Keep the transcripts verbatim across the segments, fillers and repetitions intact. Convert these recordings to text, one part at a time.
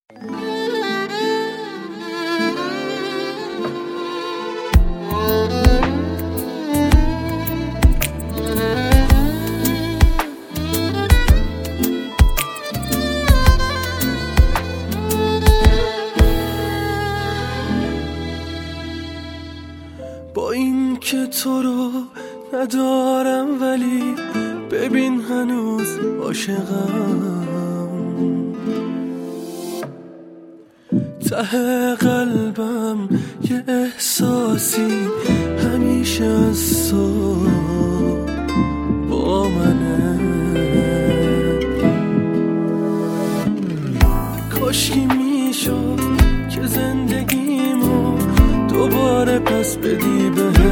با این که تو رو ندارم ولی ببین هنوز عاشقم، ته قلبم یه احساسی همیشه از تو با منه. کاشکی میشد که زندگیمو دوباره پس بدی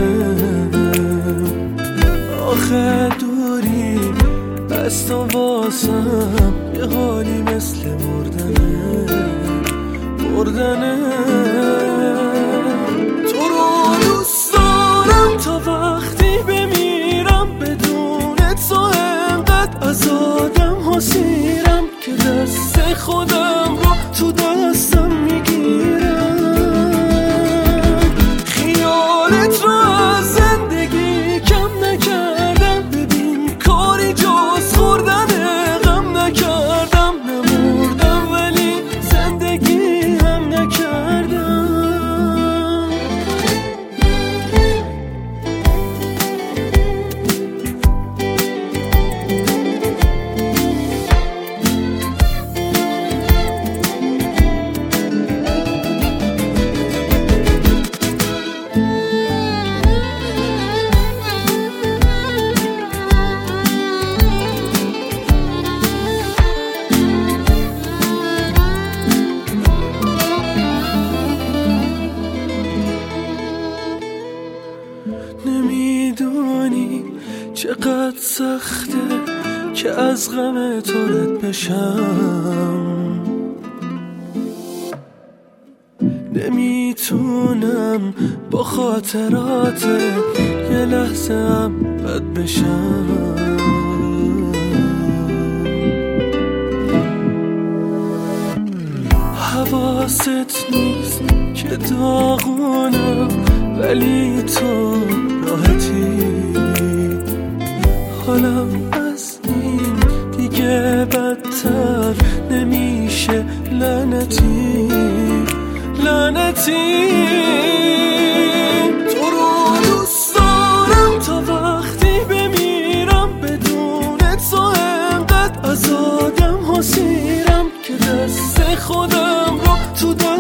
بهم، آخه دوری از تو واسم یه حالی مثل مردنه مردنه. تو رو دوست دارم تا وقتی بمیرم، بدون تو انقدر از آدم حسیرم که دست خودم رو تو دستم میگیرم. خیالت رو از زندگی کم نکردم، ببین کاری جز خوردن غم نکردم. نمردم ولی زندگی هم نکردم. نمیدونی چقدر سخته که از غم تو رد بشم، نمیتونم با خاطرات یه لحظه هم بد بشم. حواست نیست که داغونم ولی تو راحتی، حالم از این دیگه بدتر نمیشه. لعنتی لعنتی تو رو دوست دارم تا وقتی بمیرم، بدون تو انقدر از آدم حسیرم که دست خودم رو تو